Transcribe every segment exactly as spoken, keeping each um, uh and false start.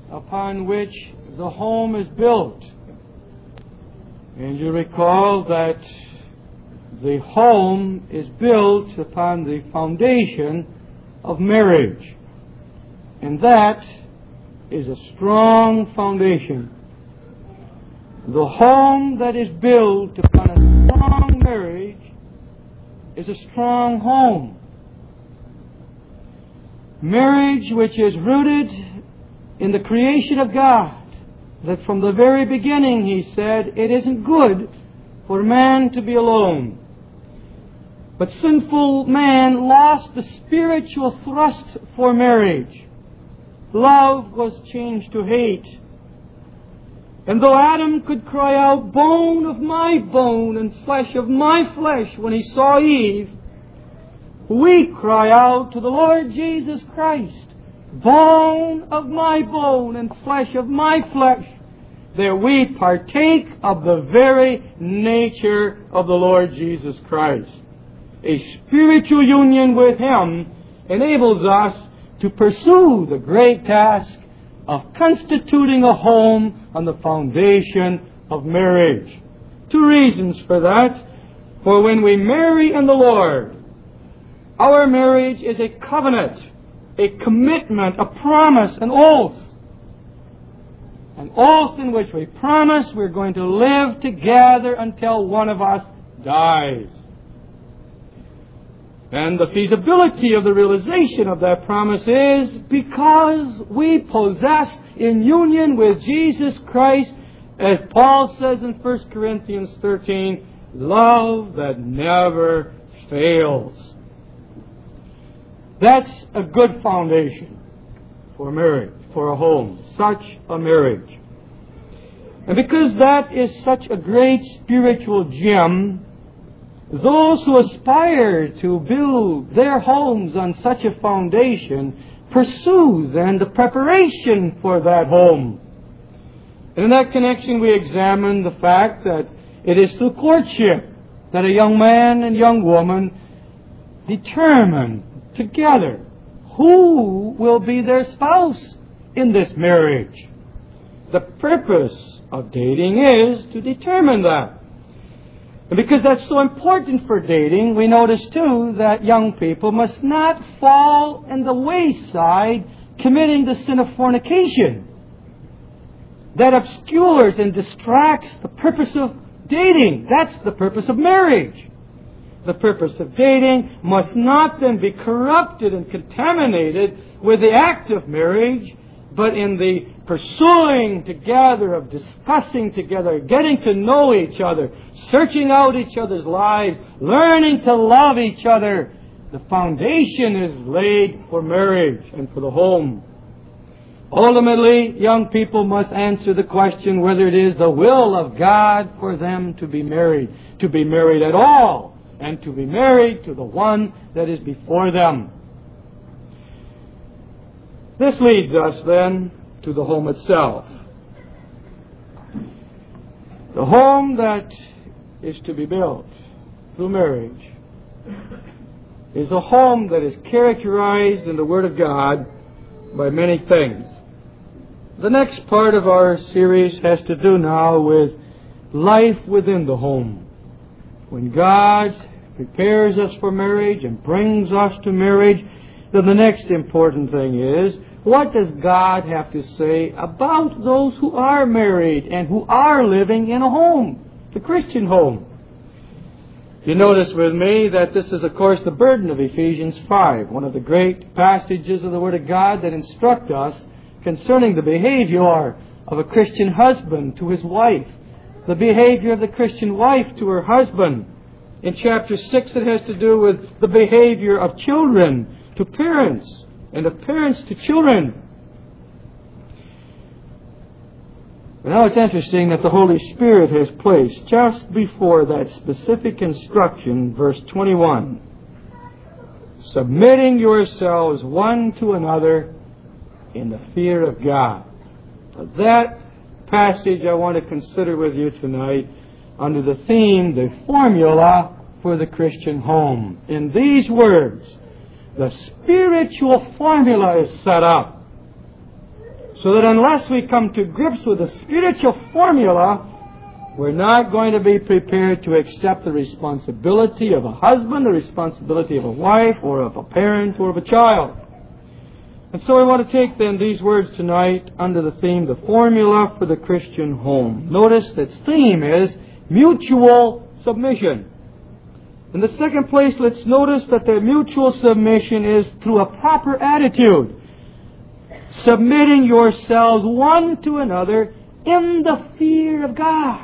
upon which the home is built. And you recall that the home is built upon the foundation of marriage. And that is a strong foundation. The home that is built upon a strong marriage is a strong home. Marriage which is rooted in the creation of God, that from the very beginning He said, it isn't good for man to be alone. But sinful man lost the spiritual thrust for marriage. Love was changed to hate. And though Adam could cry out, bone of my bone and flesh of my flesh, when he saw Eve, we cry out to the Lord Jesus Christ, bone of my bone and flesh of my flesh, that we partake of the very nature of the Lord Jesus Christ. A spiritual union with Him enables us to pursue the great task of constituting a home on the foundation of marriage. Two reasons for that. For when we marry in the Lord, our marriage is a covenant, a commitment, a promise, an oath. An oath in which we promise we're going to live together until one of us dies. And the feasibility of the realization of that promise is because we possess in union with Jesus Christ, as Paul says in First Corinthians thirteen, love that never fails. That's a good foundation for marriage, for a home, such a marriage. And because that is such a great spiritual gem, those who aspire to build their homes on such a foundation pursue then the preparation for that home. And in that connection we examine the fact that it is through courtship that a young man and young woman determine together who will be their spouse in this marriage. The purpose of dating is to determine that. And because that's so important for dating, we notice too that young people must not fall in the wayside committing the sin of fornication. That obscures and distracts the purpose of dating. That's the purpose of marriage. The purpose of dating must not then be corrupted and contaminated with the act of marriage, but in the pursuing together of discussing together, getting to know each other, searching out each other's lives, learning to love each other. The foundation is laid for marriage and for the home. Ultimately, young people must answer the question whether it is the will of God for them to be married, to be married at all, and to be married to the one that is before them. This leads us then to the home itself. The home that is to be built through marriage is a home that is characterized in the Word of God by many things. The next part of our series has to do now with life within the home. When God prepares us for marriage and brings us to marriage, then the next important thing is, what does God have to say about those who are married and who are living in a home, the Christian home? You notice with me that this is, of course, the burden of Ephesians five, one of the great passages of the Word of God that instruct us concerning the behavior of a Christian husband to his wife, the behavior of the Christian wife to her husband. In chapter six, it has to do with the behavior of children to parents, and of parents to children. But now it's interesting that the Holy Spirit has placed just before that specific instruction, verse twenty-one, submitting yourselves one to another in the fear of God. That passage I want to consider with you tonight under the theme, the formula for the Christian home. In these words, the spiritual formula is set up So that unless we come to grips with the spiritual formula, we're not going to be prepared to accept the responsibility of a husband, the responsibility of a wife, or of a parent, or of a child. And so I want to take then these words tonight under the theme, the formula for the Christian home. Notice that theme is mutual submission. In the second place, let's notice that the mutual submission is through a proper attitude. Submitting yourselves one to another in the fear of God.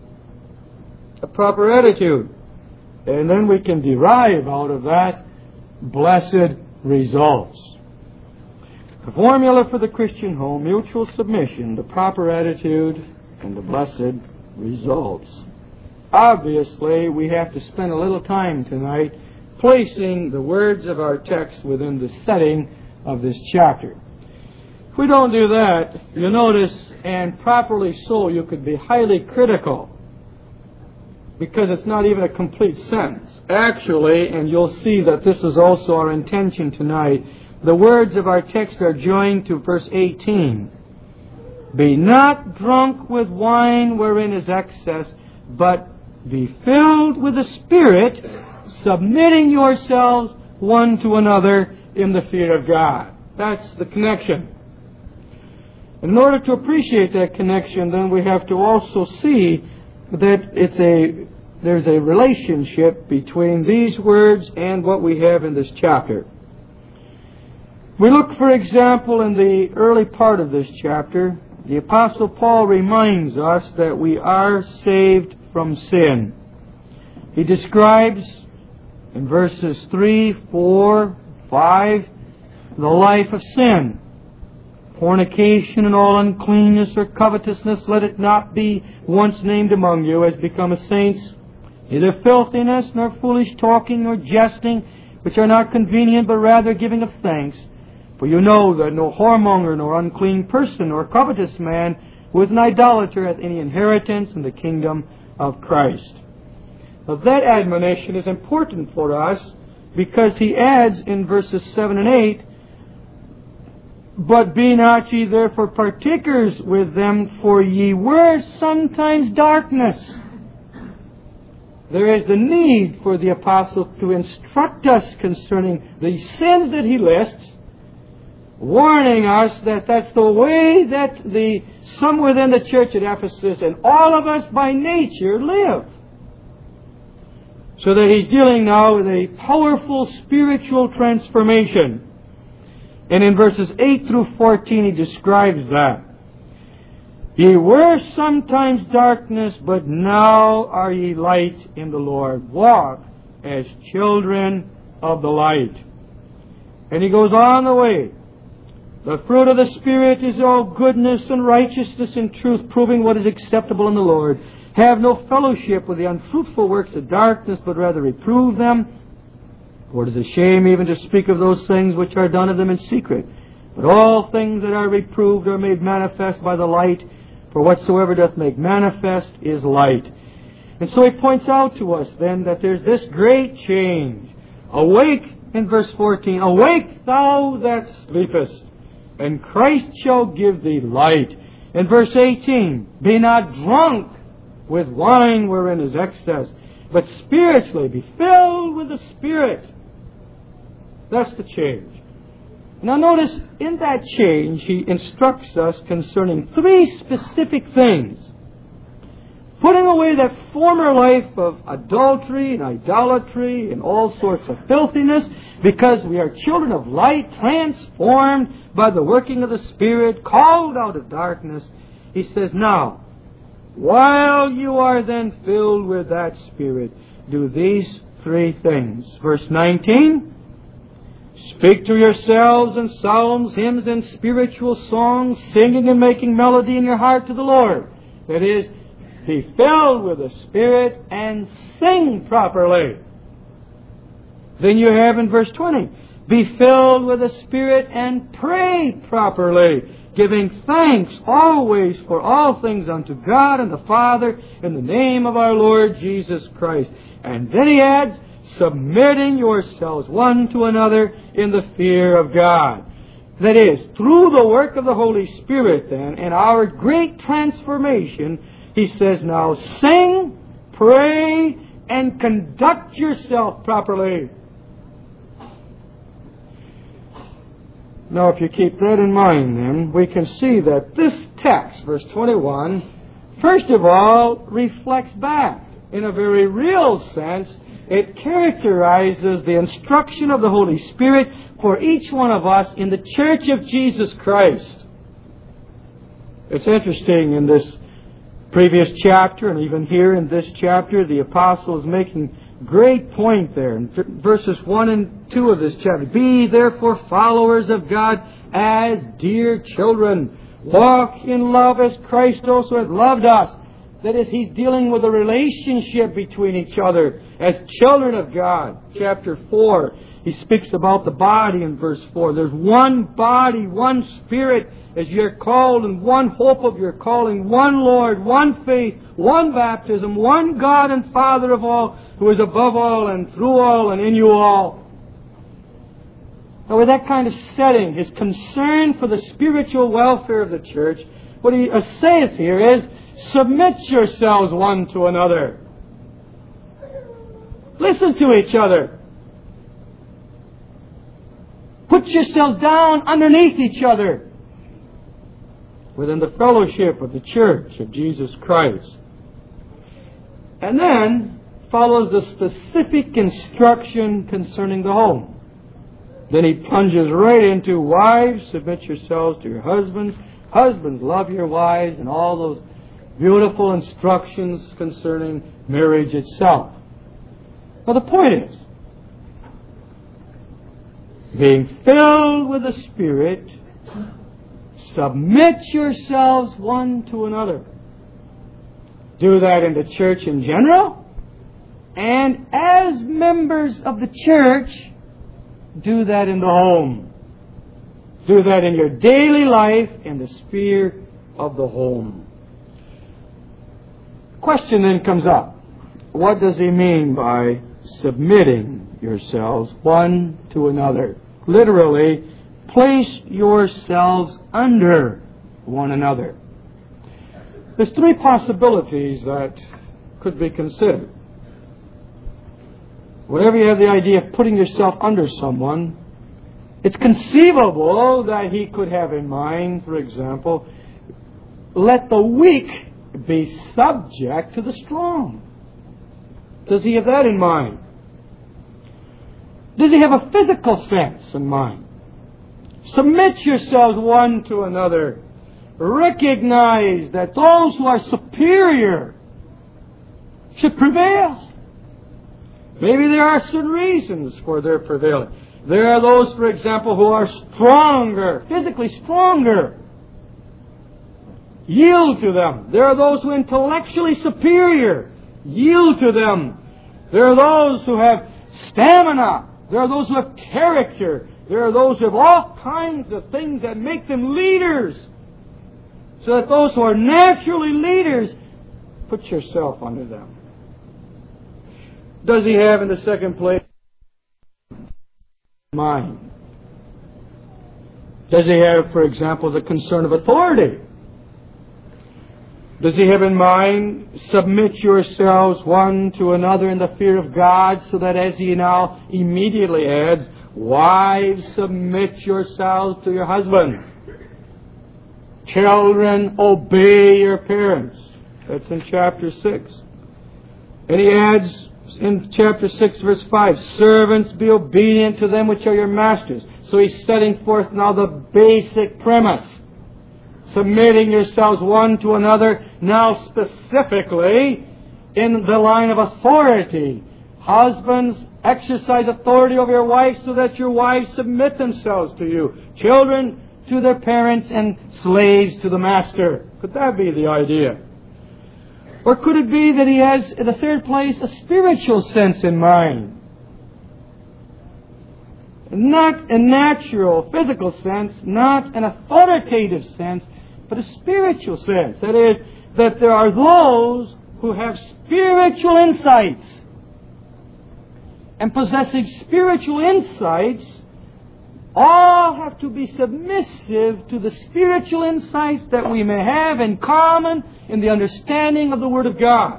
A proper attitude. And then we can derive out of that blessed results. The formula for the Christian home, mutual submission, the proper attitude, and the blessed results. Obviously, we have to spend a little time tonight placing the words of our text within the setting of this chapter. If we don't do that, you'll notice, and properly so, you could be highly critical, because it's not even a complete sentence. Actually, and you'll see that this is also our intention tonight, the words of our text are joined to verse eighteen. Be not drunk with wine wherein is excess, but be filled with the Spirit, submitting yourselves one to another in the fear of God. That's the connection. In order to appreciate that connection, then we have to also see that it's a there's a relationship between these words and what we have in this chapter. We look, for example, in the early part of this chapter, the Apostle Paul reminds us that we are saved from sin. He describes in verses three, four, five, the life of sin. Fornication and all uncleanness or covetousness, let it not be once named among you as become a saints. Neither filthiness, nor foolish talking, nor jesting, which are not convenient, but rather giving of thanks. For you know that no whoremonger, nor unclean person, nor covetous man, who is an idolater, hath any inheritance in the kingdom of Christ. Now that admonition is important for us, because he adds in verses seven and eight, but be not ye therefore partakers with them, for ye were sometimes darkness. There is the need for the apostle to instruct us concerning the sins that he lists, warning us that that's the way that the some within the church at Ephesus and all of us by nature live. So that he's dealing now with a powerful spiritual transformation. And in verses eight through fourteen he describes that. Ye were sometimes darkness, but now are ye light in the Lord. Walk as children of the light. And he goes on the way. The fruit of the Spirit is all goodness and righteousness and truth, proving what is acceptable in the Lord. Have no fellowship with the unfruitful works of darkness, but rather reprove them. For it is a shame even to speak of those things which are done of them in secret. But all things that are reproved are made manifest by the light, for whatsoever doth make manifest is light. And so he points out to us then that there's this great change. Awake, in verse fourteen, awake thou that sleepest, and Christ shall give thee light. In verse eighteen, be not drunk with wine wherein is excess, but spiritually be filled with the Spirit. That's the change. Now notice, in that change, he instructs us concerning three specific things. Putting away that former life of adultery and idolatry and all sorts of filthiness, because we are children of light, transformed by the working of the Spirit, called out of darkness. He says, now, while you are then filled with that Spirit, do these three things. Verse nineteen, speak to yourselves in psalms, hymns, and spiritual songs, singing and making melody in your heart to the Lord. That is, be filled with the Spirit and sing properly. Then you have in verse twenty, be filled with the Spirit and pray properly, giving thanks always for all things unto God and the Father in the name of our Lord Jesus Christ. And then he adds, submitting yourselves one to another in the fear of God. That is, through the work of the Holy Spirit then, and our great transformation, he says now, sing, pray, and conduct yourself properly. Now, if you keep that in mind, then, we can see that this text, verse twenty-one, first of all, reflects back. In a very real sense, it characterizes the instruction of the Holy Spirit for each one of us in the Church of Jesus Christ. It's interesting in this previous chapter, and even here in this chapter, the apostle is making great point there. In verses one and two of this chapter, be therefore followers of God as dear children. Walk in love as Christ also hath loved us. That is, he's dealing with a relationship between each other as children of God. Chapter four, he speaks about the body in verse four. There's one body, one Spirit, as you're called, and one hope of your calling, one Lord, one faith, one baptism, one God and Father of all, who is above all and through all and in you all. Now, with that kind of setting, his concern for the spiritual welfare of the church, what he says here is, submit yourselves one to another. Listen to each other. Put yourselves down underneath each other within the fellowship of the church of Jesus Christ. And then follows the specific instruction concerning the home. Then he plunges right into, wives, submit yourselves to your husbands. Husbands, love your wives, and all those beautiful instructions concerning marriage itself. Now the point is, being filled with the Spirit, submit yourselves one to another. Do that in the church in general, and as members of the church, do that in the home. Do that in your daily life in the sphere of the home. Question then comes up. What does he mean by submitting yourselves one to another? Literally, place yourselves under one another. There's three possibilities that could be considered. Whenever you have the idea of putting yourself under someone, it's conceivable that he could have in mind, for example, let the weak be subject to the strong. Does he have that in mind? Does he have a physical sense in mind? Submit yourselves one to another. Recognize that those who are superior should prevail. Maybe there are certain reasons for their prevailing. There are those, for example, who are stronger, physically stronger. Yield to them. There are those who are intellectually superior. Yield to them. There are those who have stamina. There are those who have character. There are those who have all kinds of things that make them leaders. So that those who are naturally leaders, put yourself under them. Does he have, in the second place, mind? Does he have, for example, the concern of authority? Does he have in mind, submit yourselves one to another in the fear of God, so that, as he now immediately adds, wives, submit yourselves to your husbands. Children, obey your parents. That's in chapter six. And he adds in chapter six, verse five, servants, be obedient to them which are your masters. So he's setting forth now the basic premise. Submitting yourselves one to another, now specifically in the line of authority. Husbands, exercise authority over your wives so that your wives submit themselves to you. Children, to their parents, and slaves to the master. Could that be the idea? Or could it be that he has, in the third place, a spiritual sense in mind? Not a natural, physical sense, not an authoritative sense, but a spiritual sense. That is, that there are those who have spiritual insights. And possessing spiritual insights, all have to be submissive to the spiritual insights that we may have in common in the understanding of the Word of God.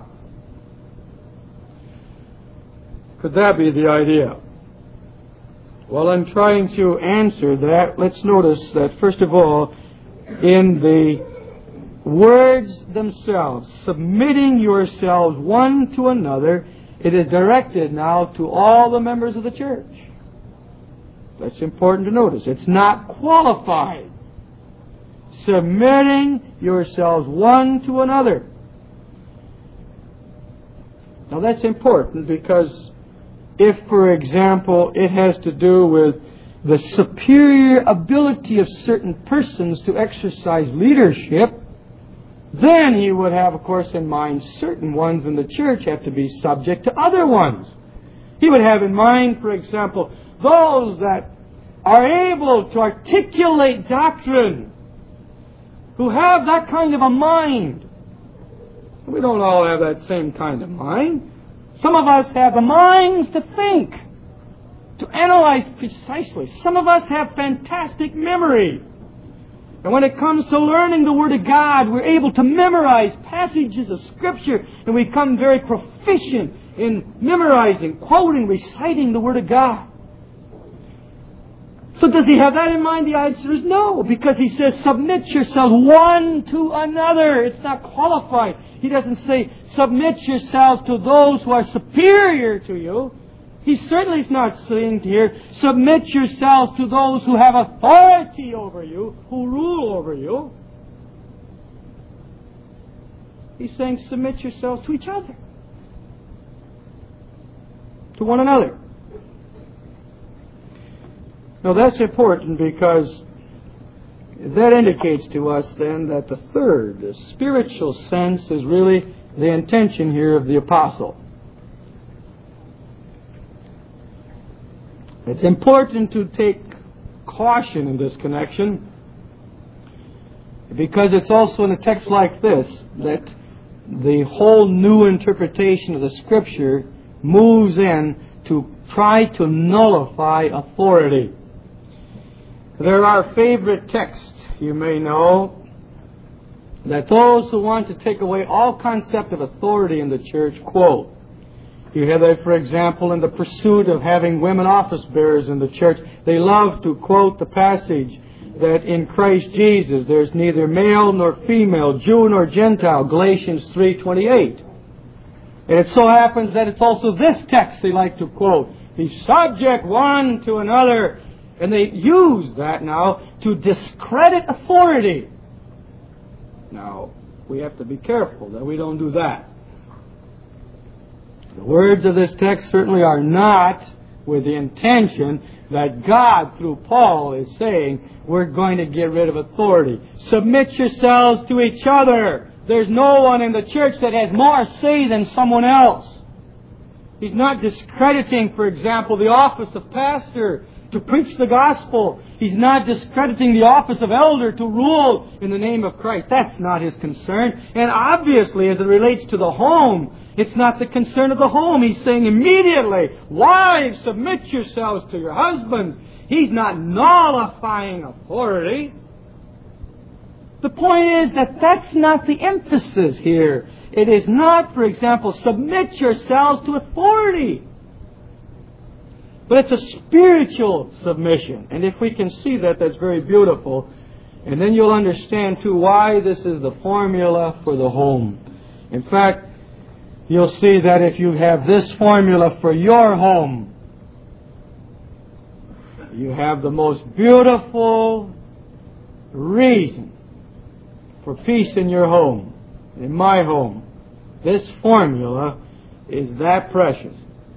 Could that be the idea? Well, I'm trying to answer that. Let's notice that, first of all, in the words themselves, submitting yourselves one to another, it is directed now to all the members of the church. That's important to notice. It's not qualified. Submitting yourselves one to another. Now that's important because if, for example, it has to do with the superior ability of certain persons to exercise leadership, then he would have, of course, in mind certain ones in the church have to be subject to other ones. He would have in mind, for example, those that are able to articulate doctrine, who have that kind of a mind. We don't all have that same kind of mind. Some of us have the minds to think, to analyze precisely. Some of us have fantastic memory. And when it comes to learning the Word of God, we're able to memorize passages of Scripture, and we become very proficient in memorizing, quoting, reciting the Word of God. So does he have that in mind? The answer is no, because he says, submit yourselves one to another. It's not qualified. He doesn't say, submit yourselves to those who are superior to you. He certainly is not saying here, submit yourselves to those who have authority over you, who rule over you. He's saying, submit yourselves to each other, to one another. Now that's important because that indicates to us then that the third, the spiritual sense, is really the intention here of the apostle. It's important to take caution in this connection because it's also in a text like this that the whole new interpretation of the Scripture moves in to try to nullify authority. There are favorite texts, you may know, that those who want to take away all concept of authority in the church quote. You have that, for example, in the pursuit of having women office bearers in the church. They love to quote the passage that in Christ Jesus there's neither male nor female, Jew nor Gentile, Galatians three twenty-eight. And it so happens that it's also this text they like to quote. Be subject one to another. And they use that now to discredit authority. Now, we have to be careful that we don't do that. The words of this text certainly are not with the intention that God, through Paul, is saying, we're going to get rid of authority. Submit yourselves to each other. There's no one in the church that has more say than someone else. He's not discrediting, for example, the office of pastor to preach the gospel. He's not discrediting the office of elder to rule in the name of Christ. That's not his concern. And obviously, as it relates to the home, it's not the concern of the home. He's saying immediately, wives, submit yourselves to your husbands. He's not nullifying authority. The point is that that's not the emphasis here. It is not, for example, submit yourselves to authority. But it's a spiritual submission. And if we can see that, that's very beautiful. And then you'll understand, too, why this is the formula for the home. In fact, you'll see that if you have this formula for your home, you have the most beautiful reason for peace in your home, in my home. This formula is that precious.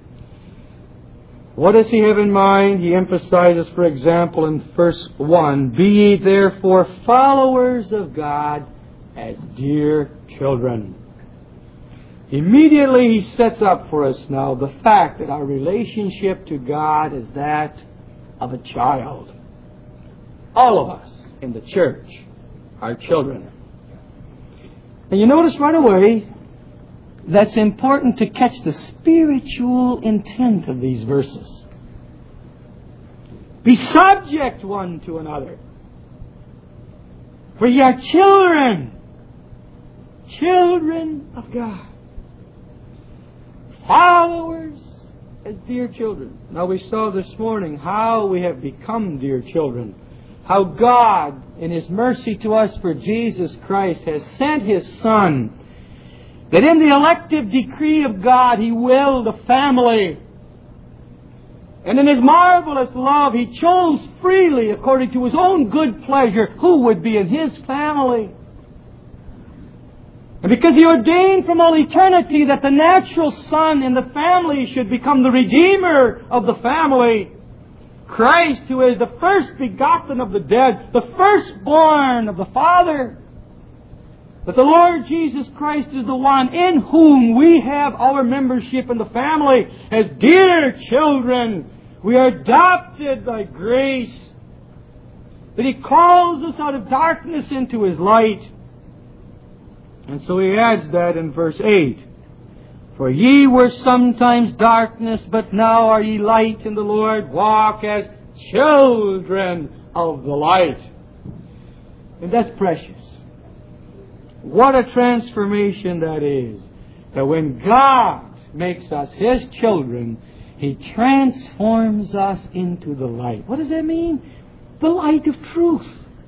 What does he have in mind? He emphasizes, for example, in verse one, be ye therefore followers of God as dear children. Immediately he sets up for us now the fact that our relationship to God is that of a child. All of us in the church are children. And you notice right away that's important to catch the spiritual intent of these verses. Be subject one to another. For ye are children, children of God. Followers as dear children. Now we saw this morning how we have become dear children. How God, in His mercy to us for Jesus Christ, has sent His Son. That in the elective decree of God, He willed a family. And in His marvelous love, He chose freely, according to His own good pleasure, who would be in His family. And because He ordained from all eternity that the natural son in the family should become the Redeemer of the family, Christ, who is the first begotten of the dead, the firstborn of the Father, that the Lord Jesus Christ is the one in whom we have our membership in the family as dear children. We are adopted by grace. That He calls us out of darkness into His light. And so He adds that in verse eight. For ye were sometimes darkness, but now are ye light in the Lord. Walk as children of the light. And that's precious. What a transformation that is. That when God makes us His children, He transforms us into the light. What does that mean? The light of truth.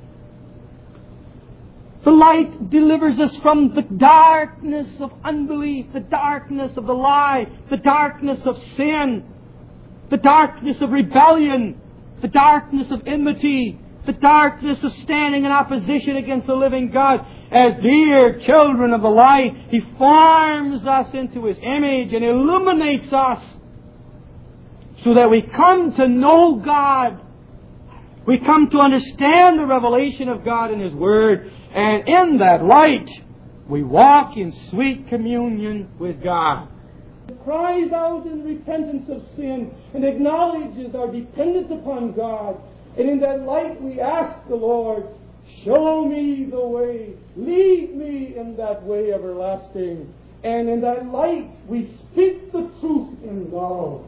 The light delivers us from the darkness of unbelief, the darkness of the lie, the darkness of sin, the darkness of rebellion, the darkness of enmity, the darkness of standing in opposition against the living God. As dear children of the light, He forms us into His image and illuminates us so that we come to know God. We come to understand the revelation of God in His Word. And in that light, we walk in sweet communion with God. Cries out in repentance of sin and acknowledges our dependence upon God. And in that light we ask the Lord, show me the way, lead me in that way everlasting. And in that light we speak the truth in love.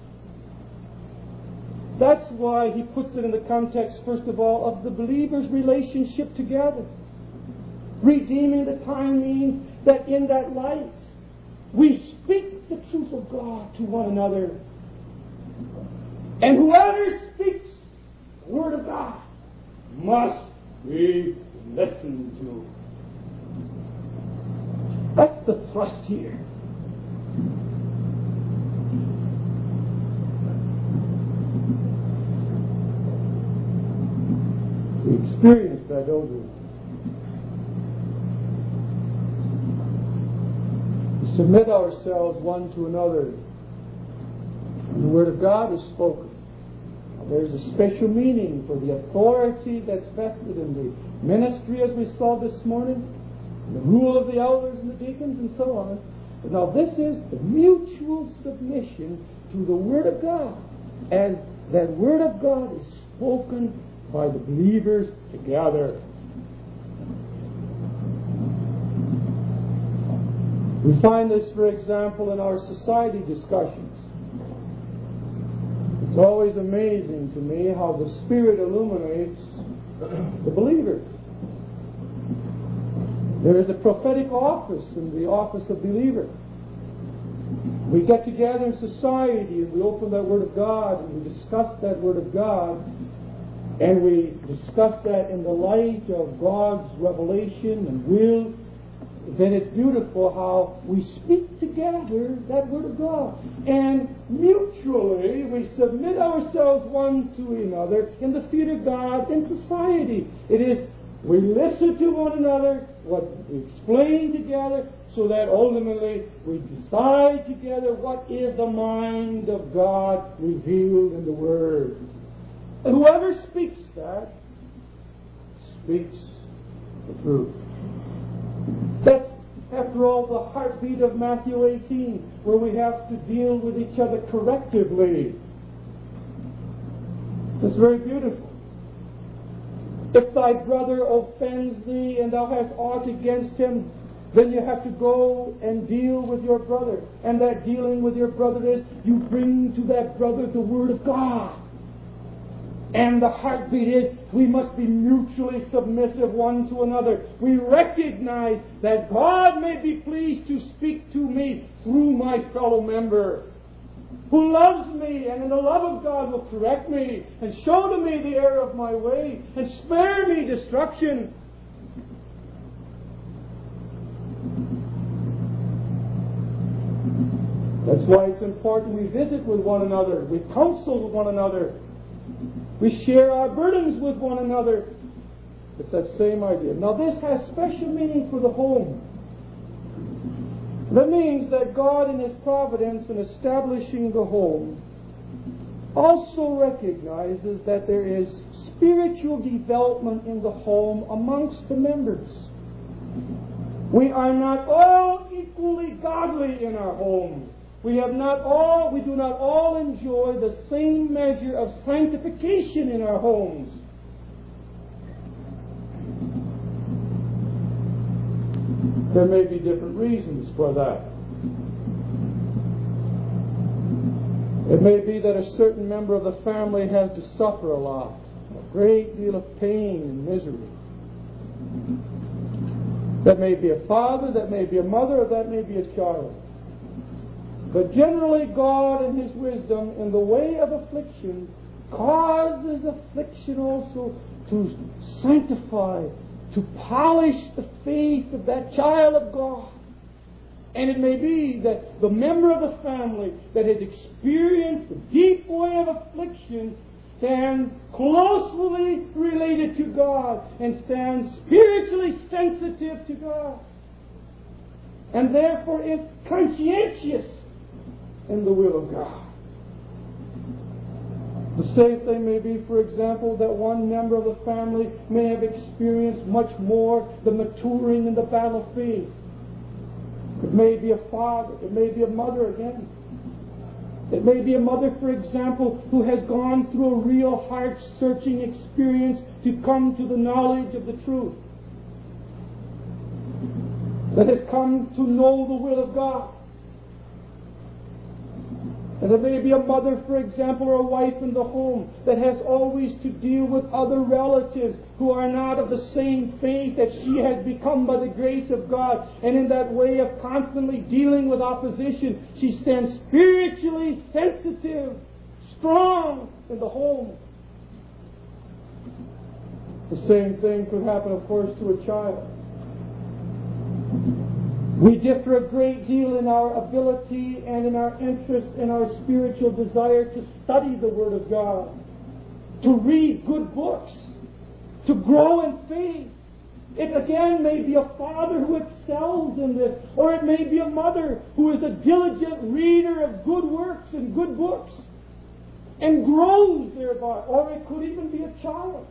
That's why he puts it in the context, first of all, of the believer's relationship together. Redeeming the time means that in that light we speak the truth of God to one another. And whoever speaks the Word of God must be listened to. That's the thrust here. We experience that, don't we? We submit ourselves one to another. And the Word of God is spoken. Now, there's a special meaning for the authority that's vested in the ministry, as we saw this morning, the rule of the elders and the deacons and so on. But now this is the mutual submission to the Word of God. And that Word of God is spoken by the believers together. We find this, for example, in our society discussions. It's always amazing to me how the Spirit illuminates the believers. There is a prophetic office in the office of believer. We get together in society and we open that Word of God and we discuss that Word of God. And we discuss that in the light of God's revelation and will. Then it's beautiful how we speak together that Word of God. And mutually we submit ourselves one to another in the feet of God in society. It is, we listen to one another, what we explain together, so that ultimately we decide together what is the mind of God revealed in the Word. And whoever speaks that, speaks the truth. That's, after all, the heartbeat of Matthew eighteen, where we have to deal with each other correctively. It's very beautiful. If thy brother offends thee and thou hast aught against him, then you have to go and deal with your brother. And that dealing with your brother is you bring to that brother the Word of God. And the heartbeat is, we must be mutually submissive one to another. We recognize that God may be pleased to speak to me through my fellow member, who loves me and in the love of God will correct me and show to me the error of my way and spare me destruction. That's why it's important we visit with one another, we counsel with one another, we share our burdens with one another. It's that same idea. Now this has special meaning for the home. That means that God in His providence in establishing the home also recognizes that there is spiritual development in the home amongst the members. We are not all equally godly in our home. We have not all, we do not all enjoy the same measure of sanctification in our homes. There may be different reasons for that. It may be that a certain member of the family has to suffer a lot, a great deal of pain and misery. That may be a father, that may be a mother, or that may be a child. But generally, God in His wisdom, in the way of affliction, causes affliction also to sanctify, to polish the faith of that child of God. And it may be that the member of the family that has experienced the deep way of affliction stands closely related to God and stands spiritually sensitive to God. And therefore is conscientious in the will of God. The same thing may be, for example, that one member of the family may have experienced much more the maturing in the battle of faith. It may be a father, it may be a mother again. It may be a mother, for example, who has gone through a real heart-searching experience to come to the knowledge of the truth. That has come to know the will of God. And there may be a mother, for example, or a wife in the home that has always to deal with other relatives who are not of the same faith that she has become by the grace of God. And in that way of constantly dealing with opposition, she stands spiritually sensitive, strong in the home. The same thing could happen, of course, to a child. We differ a great deal in our ability and in our interest and our spiritual desire to study the Word of God, to read good books, to grow in faith. It again may be a father who excels in this, or it may be a mother who is a diligent reader of good works and good books and grows thereby, or it could even be a child.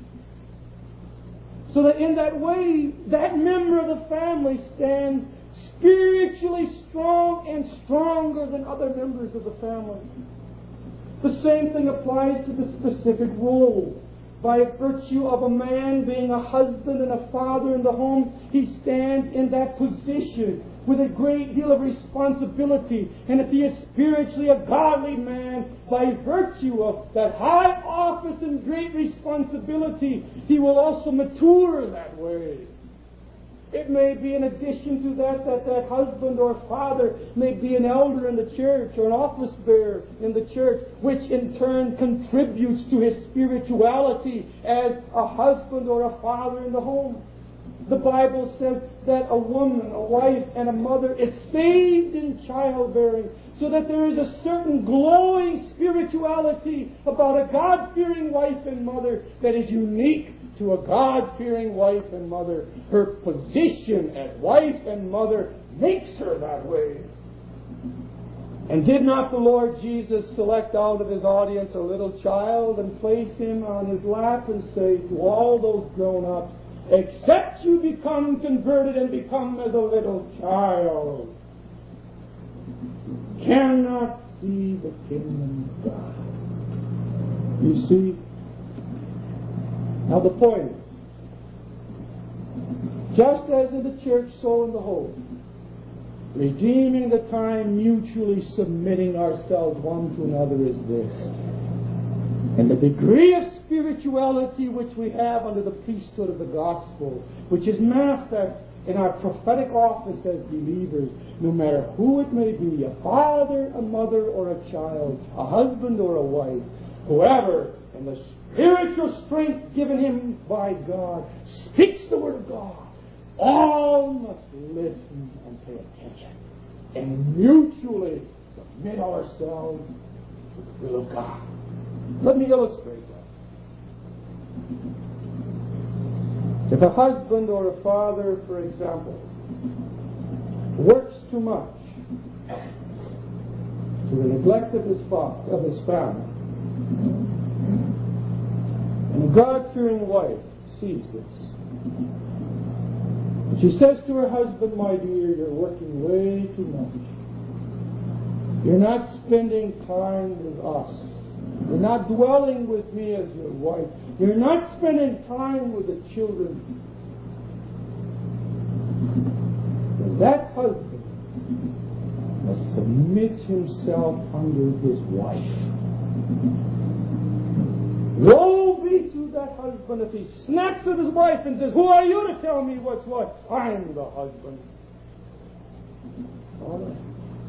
So that in that way, that member of the family stands spiritually strong and stronger than other members of the family. The same thing applies to the specific role. By virtue of a man being a husband and a father in the home, he stands in that position with a great deal of responsibility. And if he is spiritually a godly man, by virtue of that high office and great responsibility, he will also mature that way. It may be in addition to that, that that husband or father may be an elder in the church or an office bearer in the church, which in turn contributes to his spirituality as a husband or a father in the home. The Bible says that a woman, a wife, and a mother is saved in childbearing, so that there is a certain glowing spirituality about a God-fearing wife and mother that is unique to a God-fearing wife and mother. Her position as wife and mother makes her that way. And did not the Lord Jesus select out of His audience a little child and place him on His lap and say to all those grown-ups, except you become converted and become as a little child, cannot see the kingdom of God. You see? Now the point is, just as in the church, so in the home, redeeming the time, mutually submitting ourselves one to another is this. And the degree of spirituality which we have under the priesthood of the gospel, which is manifest in our prophetic office as believers, no matter who it may be, a father, a mother, or a child, a husband or a wife, whoever, in the spiritual strength given him by God, speaks the word of God, all must listen and pay attention and mutually submit ourselves to the will of God. Let me illustrate that. If a husband or a father, for example, works too much to the neglect of his father, of his family, and a God-fearing wife sees this, and she says to her husband, "My dear, you're working way too much. You're not spending time with us. You're not dwelling with me as your wife. You're not spending time with the children." And that husband must submit himself under his wife. Woe be to that husband if he snaps at his wife and says, "Who are you to tell me what's what? I'm the husband." All right.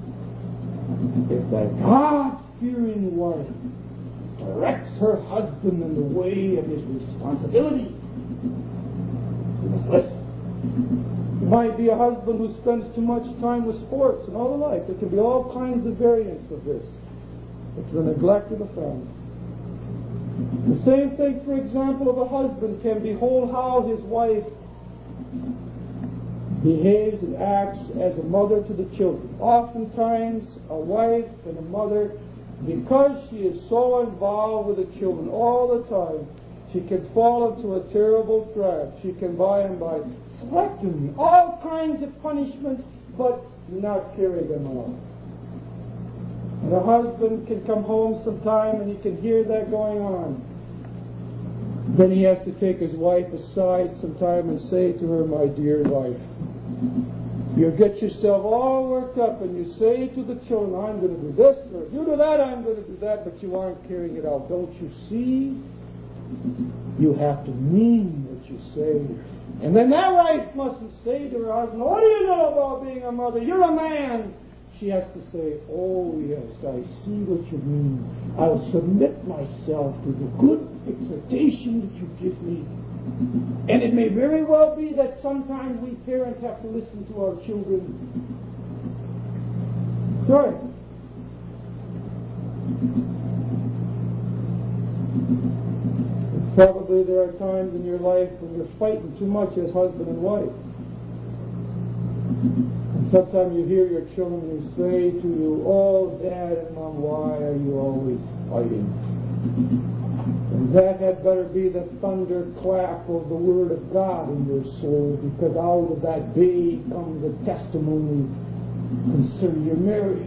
If that God-fearing wife directs her husband in the way of his responsibility, he must listen. It might be a husband who spends too much time with sports and all the like. There can be all kinds of variants of this. It's the neglect of the family. The same thing, for example, of a husband can behold how his wife behaves and acts as a mother to the children. Oftentimes, a wife and a mother, because she is so involved with the children all the time, she can fall into a terrible trap. She can by and by threaten all kinds of punishments, but not carry them out. And a husband can come home sometime and he can hear that going on. Then he has to take his wife aside sometime and say to her, "My dear wife, you get yourself all worked up and you say to the children, I'm going to do this, or you do that, I'm going to do that, but you aren't carrying it out. Don't you see? You have to mean what you say." And then that wife mustn't say to her husband, "What do you know about being a mother? You're a man." She has to say, "Oh yes, I see what you mean. I'll submit myself to the good exhortation that you give me." And it may very well be that sometimes we parents have to listen to our children. Sorry. Probably there are times in your life when you're fighting too much as husband and wife. And sometimes you hear your children who say to you, "Oh, Dad and Mom, why are you always fighting?" And that had better be the thunderclap of the Word of God in your soul, because out of that bay comes a testimony concerning your marriage.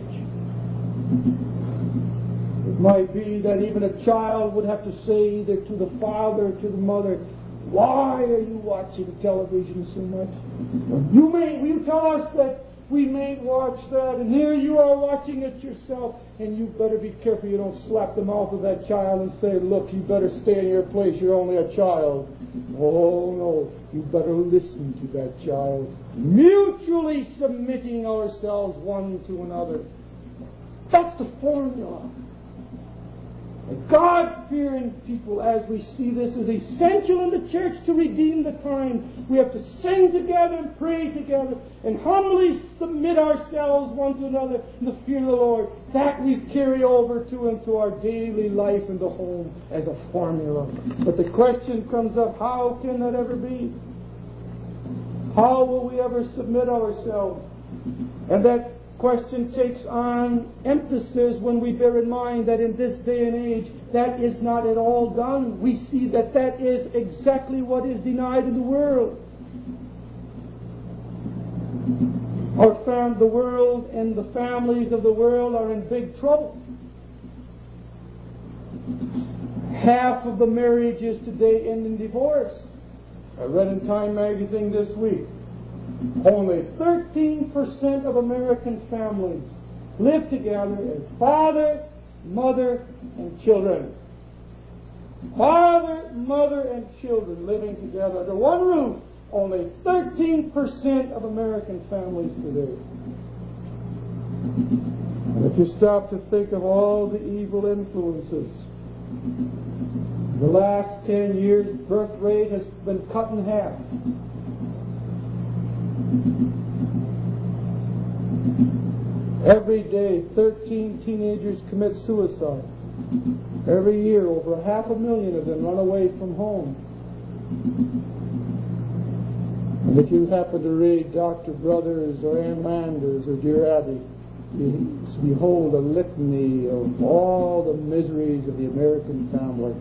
It might be that even a child would have to say either to the father or to the mother, "Why are you watching television so much? You may, you tell us that we may watch that, and here you are watching it yourself, and you better be careful you don't slap the mouth of that child and say, 'Look, you better stay in your place, you're only a child.' Oh no, you better listen to that child." Mutually submitting ourselves one to another. That's the formula. A God-fearing people, as we see this, is essential in the church to redeem the time. We have to sing together and pray together and humbly submit ourselves one to another in the fear of the Lord. That we carry over to into our daily life in the home as a formula. But the question comes up, how can that ever be? How will we ever submit ourselves? And that question takes on emphasis when we bear in mind that in this day and age that is not at all done. We see that that is exactly what is denied in the world. Our fam- the world and the families of the world are in big trouble. Half of the marriages today end in divorce. I read in Time magazine this week, only thirteen percent of American families live together as father, mother, and children. Father, mother, and children living together under one roof. Only thirteen percent of American families today. And if you stop to think of all the evil influences, the last ten years, birth rate has been cut in half. Every day, thirteen teenagers commit suicide. Every year, over a half a million of them run away from home. And if you happen to read Doctor Brothers or Ann Landers or Dear Abby, you behold a litany of all the miseries of the American family.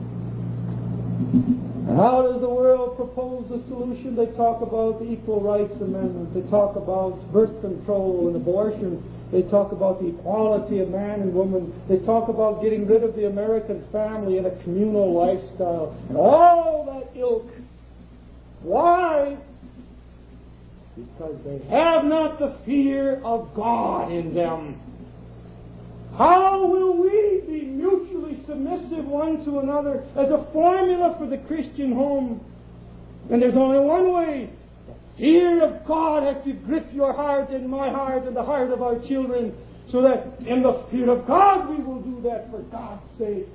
And how does the world propose the solution? They talk about the Equal Rights Amendment. They talk about birth control and abortion. They talk about the equality of man and woman. They talk about getting rid of the American family and a communal lifestyle. And all that ilk. Why? Because they have not the fear of God in them. How will we be mutually submissive one to another as a formula for the Christian home? And there's only one way. The fear of God has to grip your heart and my heart and the heart of our children, so that in the fear of God we will do that for God's sake.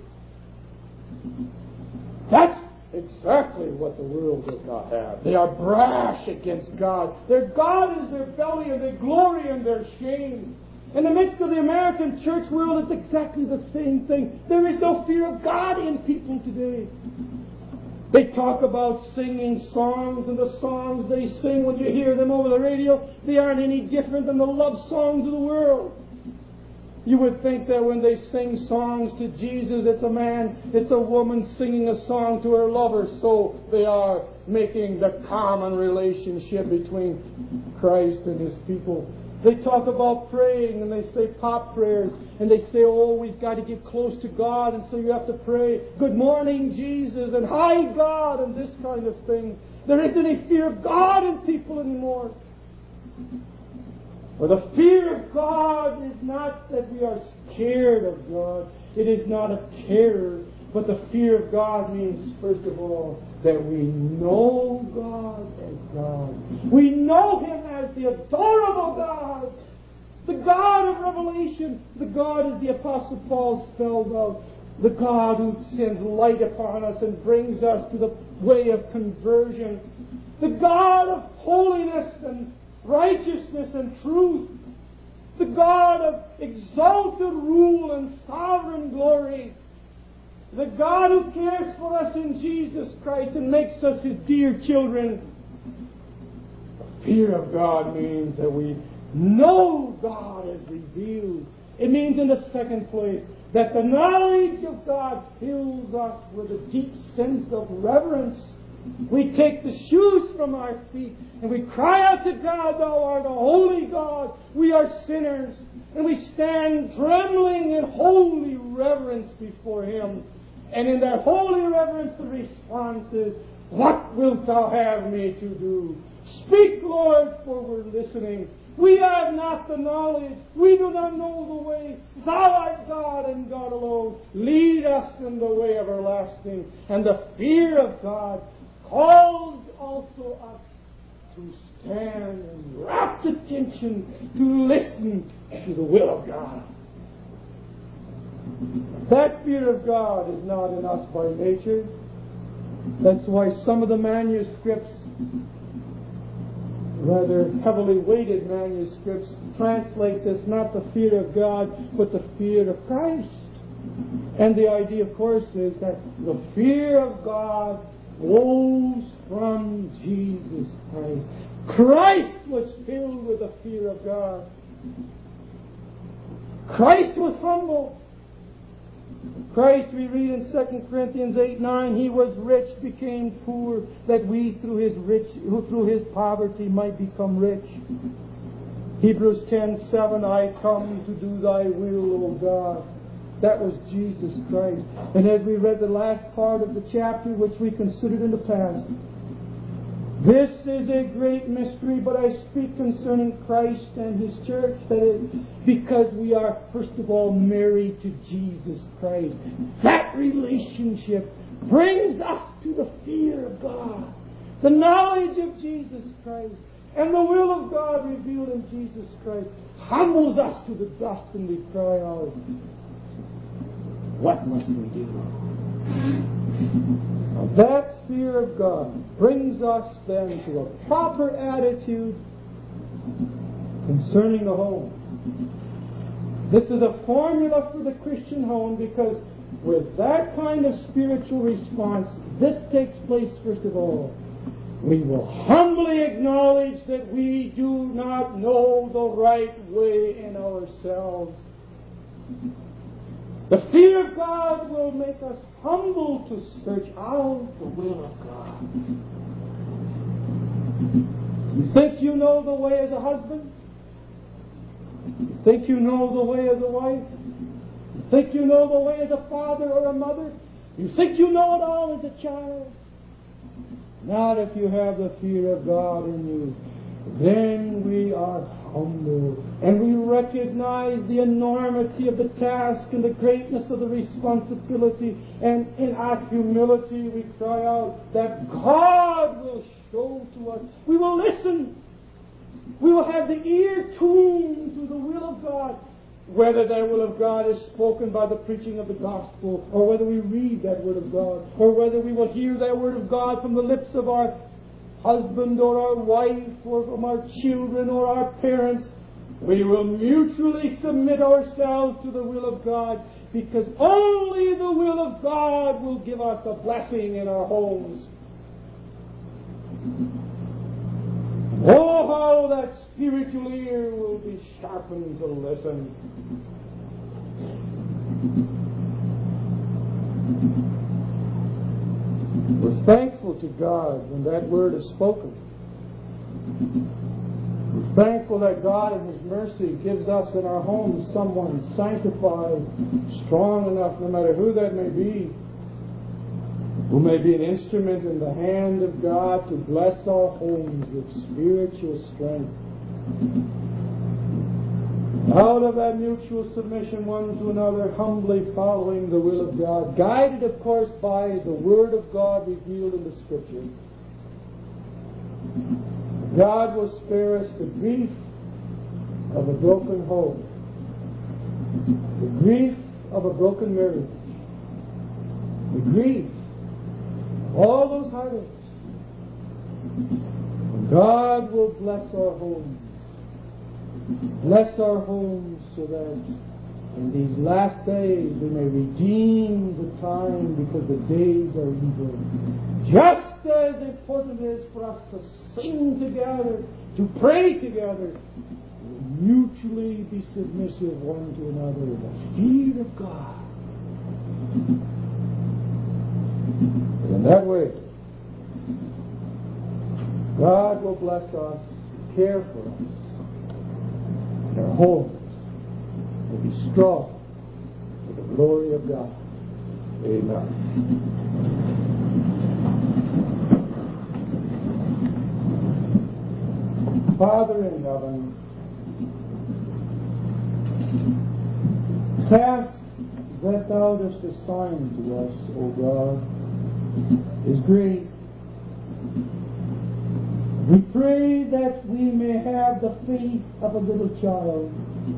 That's exactly what the world does not have. They are brash against God. Their God is their belly, and they glory in their shame. In the midst of the American church world, it's exactly the same thing. There is no fear of God in people today. They talk about singing songs, and the songs they sing, when you hear them over the radio, they aren't any different than the love songs of the world. You would think that when they sing songs to Jesus, it's a man, it's a woman singing a song to her lover. So they are making the common relationship between Christ and His people. They talk about praying, and they say pop prayers, and they say, oh, we've got to get close to God, and so you have to pray, good morning, Jesus, and hi, God, and this kind of thing. There isn't any fear of God in people anymore. For the fear of God is not that we are scared of God. It is not a terror. But the fear of God means, first of all, that we know God as God. We know Him as the adorable God. The God of Revelation. The God, as the Apostle Paul spelled out. The God who sends light upon us and brings us to the way of conversion. The God of holiness and righteousness and truth. The God of exalted rule and sovereign glory. The God who cares for us in Jesus Christ and makes us His dear children. The fear of God means that we know God as revealed. It means, in the second place, that the knowledge of God fills us with a deep sense of reverence. We take the shoes from our feet and we cry out to God, Thou art a holy God. We are sinners. And we stand trembling in holy reverence before Him. And in that holy reverence, the response is, what wilt Thou have me to do? Speak, Lord, for we're listening. We have not the knowledge. We do not know the way. Thou art God and God alone. Lead us in the way everlasting. And the fear of God calls also us to stand in rapt attention to listen to the will of God. That fear of God is not in us by nature. That's why some of the manuscripts, rather heavily weighted manuscripts, translate this not the fear of God, but the fear of Christ. And the idea, of course, is that the fear of God flows from Jesus Christ. Christ was filled with the fear of God. Christ was humble. Christ, we read in Second Corinthians eight nine, He was rich, became poor, that we through His rich, who through His poverty might become rich. Hebrews ten seven, I come to do Thy will, O God. That was Jesus Christ. And as we read the last part of the chapter, which we considered in the past, This is a great mystery, but I speak concerning Christ and His church. That is, because we are, first of all, married to Jesus Christ. That relationship brings us to the fear of God, the knowledge of Jesus Christ, and the will of God revealed in Jesus Christ humbles us to the dust, and we cry out, what must we do? Now, that fear of God brings us then to a proper attitude concerning the home. This is a formula for the Christian home, because with that kind of spiritual response, this takes place first of all. We will humbly acknowledge that we do not know the right way in ourselves. The fear of God will make us humble to search out the will of God. You think you know the way as a husband? You think you know the way as a wife? You think you know the way as a father or a mother? You think you know it all as a child? Not if you have the fear of God in you. Then we are humble, and we recognize the enormity of the task and the greatness of the responsibility, and in our humility we cry out that God will show to us. We will listen. We will have the ear tuned to the will of God. Whether that will of God is spoken by the preaching of the gospel, or whether we read that word of God, or whether we will hear that word of God from the lips of our husband or our wife, or from our children or our parents, we will mutually submit ourselves to the will of God, because only the will of God will give us a blessing in our homes. Oh, how that spiritual ear will be sharpened to listen. We're thankful to God when that word is spoken. We're thankful that God in His mercy gives us in our homes someone sanctified, strong enough, no matter who that may be, who may be an instrument in the hand of God to bless our homes with spiritual strength. Out of that mutual submission one to another, humbly following the will of God, guided, of course, by the Word of God revealed in the Scripture. God will spare us the grief of a broken home, the grief of a broken marriage, the grief all those heartaches. God will bless our homes. Bless our homes so that in these last days we may redeem the time, because the days are evil. Just as important it is for us to sing together, to pray together, mutually be submissive one to another in the fear of God. In that way, God will bless us, care for us, and our homes will be strong for the glory of God. Amen. Father in heaven, task that Thou dost assign to us, O God, is great. We pray that we may have the faith of a little child.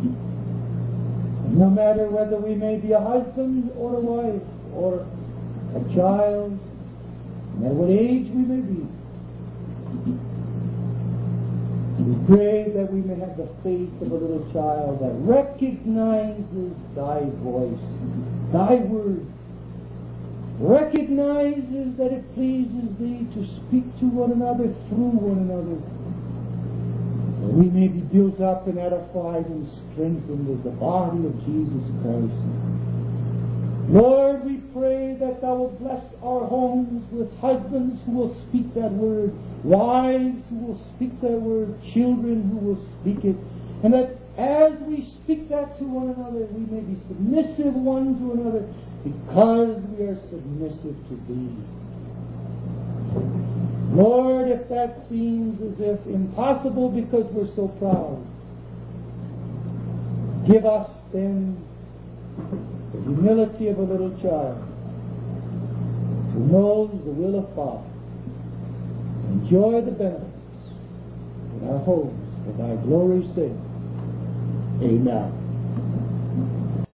No matter whether we may be a husband or a wife or a child, no matter what age we may be, we pray that we may have the faith of a little child that recognizes Thy voice, Thy word, recognizes that it pleases Thee to speak to one another through one another, that we may be built up and edified and strengthened as the body of Jesus Christ. Lord, we pray that Thou will bless our homes with husbands who will speak that word, wives who will speak that word, children who will speak it, and that as we speak that to one another, we may be submissive one to another, because we are submissive to Thee. Lord, if that seems as if impossible because we're so proud, give us then the humility of a little child who knows the will of Father. Enjoy the benefits in our homes for thy glory's sake. Amen.